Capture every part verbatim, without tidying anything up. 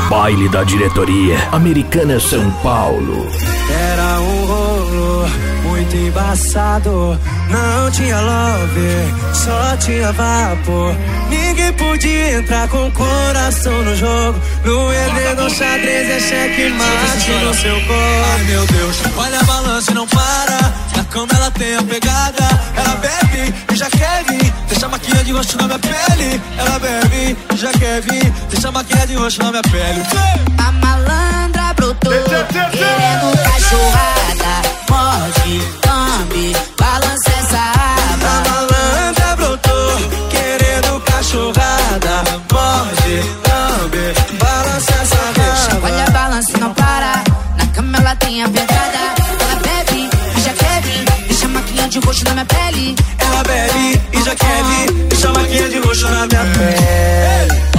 Baile da diretoria, Americana São Paulo. Era um rolo muito embaçado, não tinha love, só tinha vapor. Ninguém podia entrar com o coração no jogo. No edredom xadrez é cheque mate no seu corpo. Ai meu Deus, olha a balança e não para. Na cama ela tem a pegada. Ela bebe e já quer vir, deixa a maquinha de rosto na minha pele. Ela bebe e já quer vir, deixa a maquinha de rosto na minha pele. A malandra brotou, querendo cachorrada. Morde, lambe, balança essa aba. A malandra brotou, querendo cachorrada. Morde, lambe, balança essa aba. Olha a balança e não para. Na cama ela tem a pegada. Ela bebe e já quer vir, deixa a maquinha de roxo na minha pele. Ela bebe e já quer vir, deixa a maquinha de roxo na minha pele.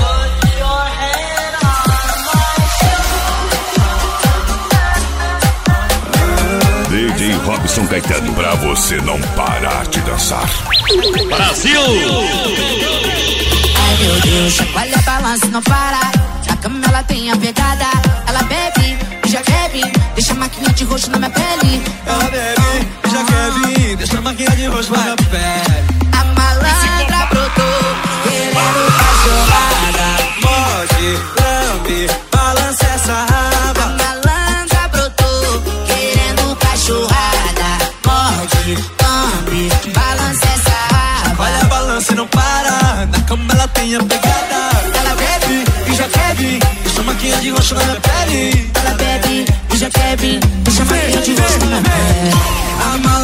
D J Robson Caetano, pra você não parar de dançar. Brasil! Ai meu Deus, chacoalha a balança e não para. Na cama ela tem a pegada. Ela bebe e já quer vir, deixa a maquinha de roxo na minha pele. Ela bebe e já quer vir, deixa a maquinha de roxo na minha pele. A malandra brotou, querendo cachorrada. Morde, lambe, balança essa raba. A malandra brotou, querendo cachorrada. Morde, lambe, balança essa raba. Olha a balança e não para. Na cama ela tem a pegada. Ela bebe e já quer vir, deixa a maquinha de roxo na minha pele. Ela bebe e já quer vir, deixa a maquinha de roxo na minha pele. A